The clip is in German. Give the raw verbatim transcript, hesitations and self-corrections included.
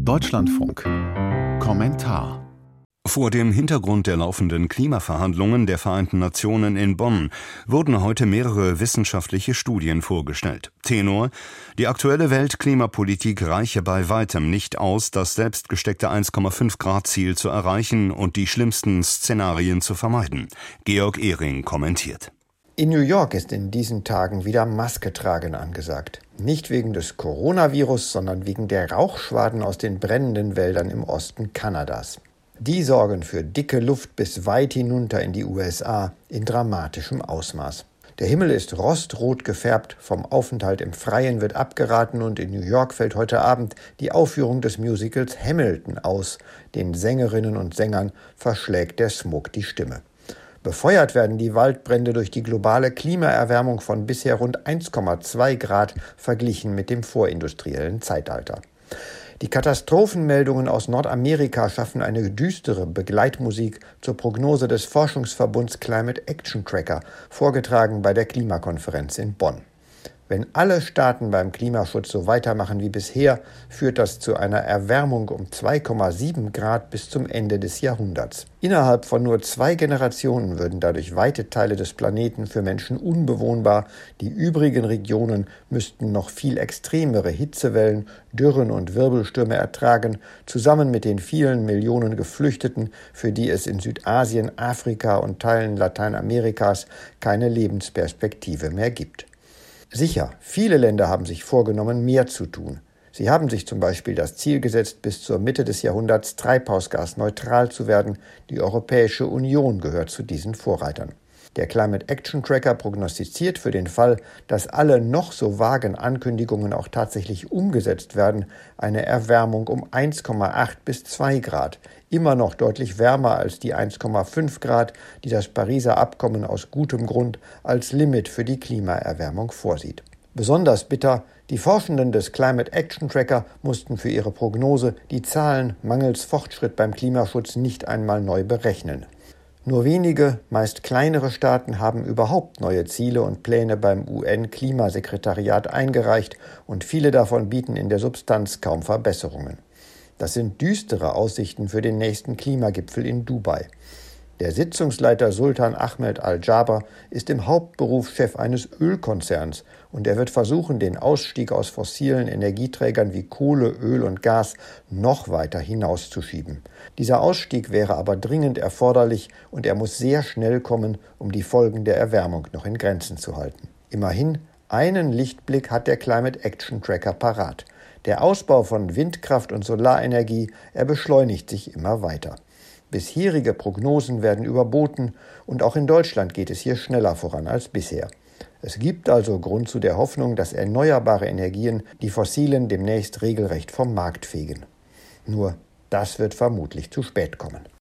Deutschlandfunk. Kommentar. Vor dem Hintergrund der laufenden Klimaverhandlungen der Vereinten Nationen in Bonn wurden heute mehrere wissenschaftliche Studien vorgestellt. Tenor: Die aktuelle Weltklimapolitik reiche bei weitem nicht aus, das selbstgesteckte eins Komma fünf Grad Ziel zu erreichen und die schlimmsten Szenarien zu vermeiden. Georg Ehring kommentiert. In New York ist in diesen Tagen wieder Maske tragen angesagt. Nicht wegen des Coronavirus, sondern wegen der Rauchschwaden aus den brennenden Wäldern im Osten Kanadas. Die sorgen für dicke Luft bis weit hinunter in die U S A in dramatischem Ausmaß. Der Himmel ist rostrot gefärbt, vom Aufenthalt im Freien wird abgeraten und in New York fällt heute Abend die Aufführung des Musicals Hamilton aus. Den Sängerinnen und Sängern verschlägt der Smog die Stimme. Befeuert werden die Waldbrände durch die globale Klimaerwärmung von bisher rund eins Komma zwei Grad verglichen mit dem vorindustriellen Zeitalter. Die Katastrophenmeldungen aus Nordamerika schaffen eine düstere Begleitmusik zur Prognose des Forschungsverbunds Climate Action Tracker, vorgetragen bei der Klimakonferenz in Bonn. Wenn alle Staaten beim Klimaschutz so weitermachen wie bisher, führt das zu einer Erwärmung um zwei Komma sieben Grad bis zum Ende des Jahrhunderts. Innerhalb von nur zwei Generationen würden dadurch weite Teile des Planeten für Menschen unbewohnbar. Die übrigen Regionen müssten noch viel extremere Hitzewellen, Dürren und Wirbelstürme ertragen, zusammen mit den vielen Millionen Geflüchteten, für die es in Südasien, Afrika und Teilen Lateinamerikas keine Lebensperspektive mehr gibt. Sicher, viele Länder haben sich vorgenommen, mehr zu tun. Sie haben sich zum Beispiel das Ziel gesetzt, bis zur Mitte des Jahrhunderts treibhausgasneutral zu werden. Die Europäische Union gehört zu diesen Vorreitern. Der Climate Action Tracker prognostiziert für den Fall, dass alle noch so vagen Ankündigungen auch tatsächlich umgesetzt werden, eine Erwärmung um eins Komma acht bis zwei Grad. Immer noch deutlich wärmer als die eins Komma fünf Grad, die das Pariser Abkommen aus gutem Grund als Limit für die Klimaerwärmung vorsieht. Besonders bitter: Die Forschenden des Climate Action Tracker mussten für ihre Prognose die Zahlen mangels Fortschritt beim Klimaschutz nicht einmal neu berechnen. Nur wenige, meist kleinere Staaten haben überhaupt neue Ziele und Pläne beim U N-Klimasekretariat eingereicht und viele davon bieten in der Substanz kaum Verbesserungen. Das sind düstere Aussichten für den nächsten Klimagipfel in Dubai. Der Sitzungsleiter Sultan Ahmed Al-Jaber ist im Hauptberuf Chef eines Ölkonzerns und er wird versuchen, den Ausstieg aus fossilen Energieträgern wie Kohle, Öl und Gas noch weiter hinauszuschieben. Dieser Ausstieg wäre aber dringend erforderlich und er muss sehr schnell kommen, um die Folgen der Erwärmung noch in Grenzen zu halten. Immerhin, einen Lichtblick hat der Climate Action Tracker parat. Der Ausbau von Windkraft und Solarenergie, er beschleunigt sich immer weiter. Bisherige Prognosen werden überboten und auch in Deutschland geht es hier schneller voran als bisher. Es gibt also Grund zu der Hoffnung, dass erneuerbare Energien die fossilen demnächst regelrecht vom Markt fegen. Nur das wird vermutlich zu spät kommen.